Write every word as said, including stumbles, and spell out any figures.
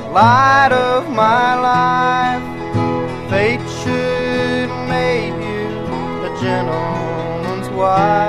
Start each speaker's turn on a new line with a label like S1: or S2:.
S1: light of my life. Fate should make you a gentleman's wife.